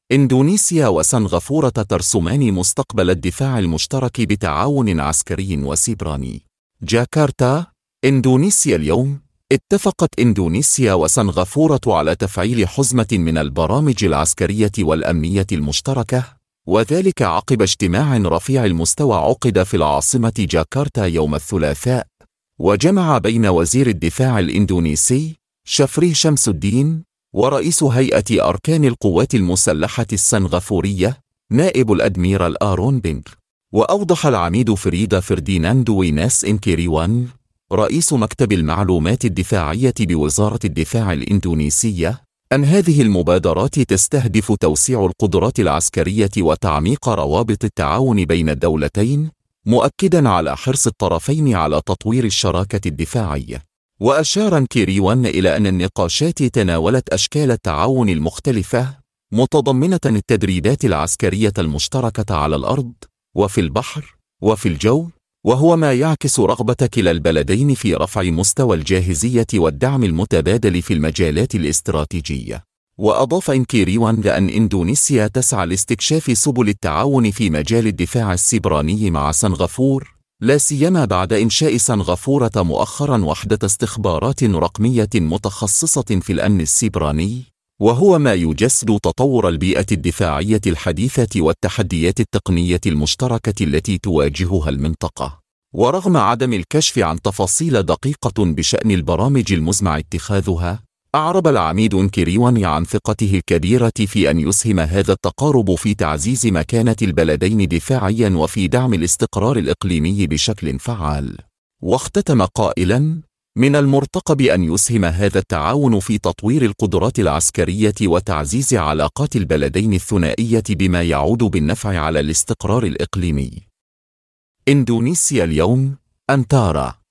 إندونيسيا وسنغافورة ترسمان مستقبل الدفاع المشترك بتعاون عسكري وسيبراني. جاكرتا، إندونيسيا. اليوم اتفقت إندونيسيا وسنغافورة على تفعيل حزمة من البرامج العسكرية والأمنية المشتركة، وذلك عقب اجتماع رفيع المستوى عقد في العاصمة جاكرتا يوم الثلاثاء، وجمع بين وزير الدفاع الإندونيسي شفري شمس الدين ورئيس هيئة أركان القوات المسلحة السنغافورية نائب الأدميرال آرون بينغ. وأوضح العميد فريدا فرديناندو ويناس إنكيريوان رئيس مكتب المعلومات الدفاعية بوزارة الدفاع الإندونيسية أن هذه المبادرات تستهدف توسيع القدرات العسكرية وتعميق روابط التعاون بين الدولتين، مؤكداً على حرص الطرفين على تطوير الشراكة الدفاعية. وأشار كيريوان إلى أن النقاشات تناولت أشكال التعاون المختلفة، متضمنة التدريبات العسكرية المشتركة على الأرض وفي البحر وفي الجو، وهو ما يعكس رغبة كلا البلدين في رفع مستوى الجاهزية والدعم المتبادل في المجالات الاستراتيجية. وأضاف كيريوان أن إندونيسيا تسعى لاستكشاف سبل التعاون في مجال الدفاع السيبراني مع سنغافورة، لا سيما بعد إنشاء سنغافورة مؤخراً وحدة استخبارات رقمية متخصصة في الأمن السيبراني، وهو ما يجسد تطور البيئة الدفاعية الحديثة والتحديات التقنية المشتركة التي تواجهها المنطقة. ورغم عدم الكشف عن تفاصيل دقيقة بشأن البرامج المزمع اتخاذها، أعرب العميد كيريوان عن ثقته الكبيرة في أن يسهم هذا التقارب في تعزيز مكانة البلدين دفاعياً وفي دعم الاستقرار الإقليمي بشكل فعال. واختتم قائلاً: من المرتقب أن يسهم هذا التعاون في تطوير القدرات العسكرية وتعزيز علاقات البلدين الثنائية بما يعود بالنفع على الاستقرار الإقليمي. إندونيسيا اليوم، أنتارا.